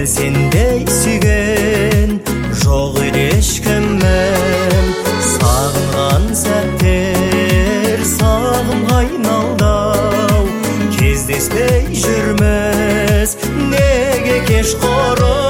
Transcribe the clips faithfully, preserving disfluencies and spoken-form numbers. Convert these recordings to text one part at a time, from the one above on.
дәл сендей сүйген жоқ еді ешкімім. Сағынған сәттер сағымға айналды-ау, кездеспей жүрміз неге кеш құрым.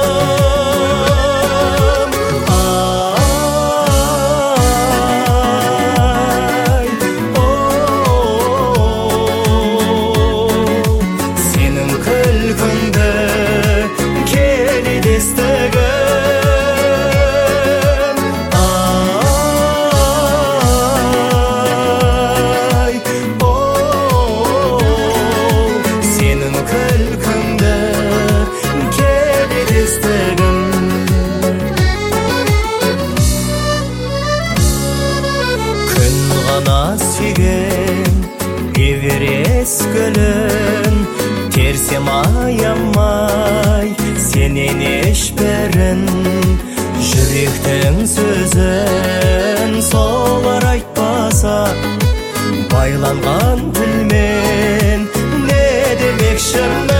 Сүйген эверест гүлін терсем аямай, сенен ешбірін. Жүректің сөзін солар айтпаса, байланған тілмен не демекшімін?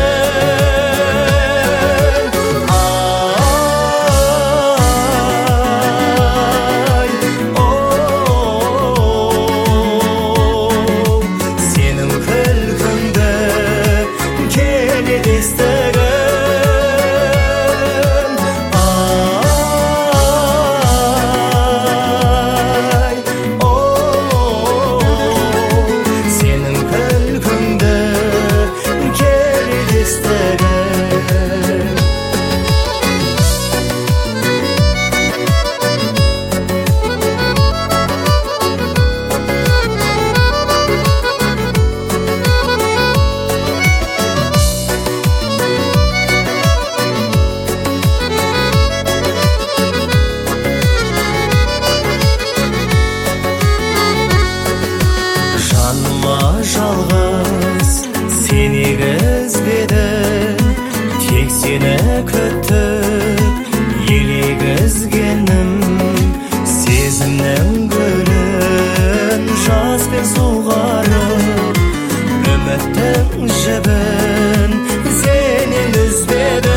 Жалғыз сен егізбедім, тек сені күтіп елегізгенім. Сезімнің гүлін жазбен суғарып, үміттің жібін сенен үзбедім.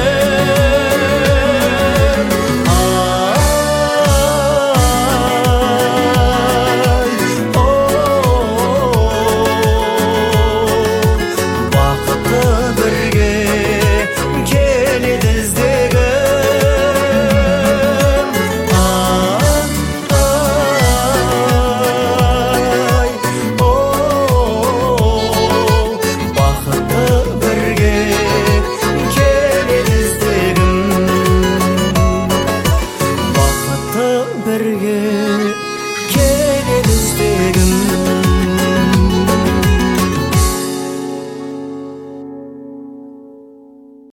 Бірге келеді іздегім.